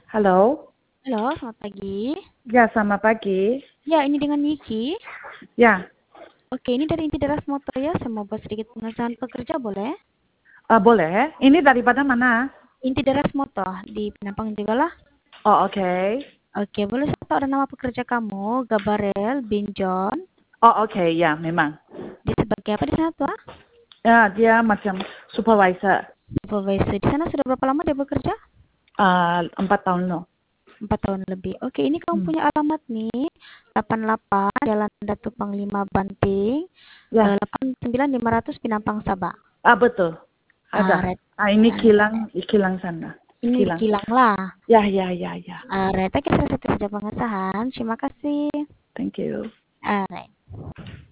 Halo? Halo, selamat pagi. Ya, selamat pagi. Ya, ini dengan Niki. Ya, Oke, ini dari Inti Deras Motor ya. Saya mau buat sedikit pengesahan pekerja, boleh? boleh. Ini daripada mana? Inti Deras Motor di Penampang juga lah. Oh, oke. Oke, boleh saya tahu ada nama pekerja kamu, Gabarel bin John. Oh, oke. Ya, memang. Dia sebagai apa di sana tuh? Ya, dia macam supervisor. Supervisor. Di sana sudah berapa lama dia bekerja? 4 tahun loh. 4 tahun lebih. Oke, ini kamu Hmm. punya alamat nih. 88 Jalan Datu Panglima Banting, Ya, 89500 Pinampang Sabah. betul. Ah, Ada. red. Ini Ah, kilang sana. ini di Kilang. Kilang lah. Ya, ya, ya, ya. Reta kita selesai kerja pengesahan. Terima kasih. Thank you. Alright.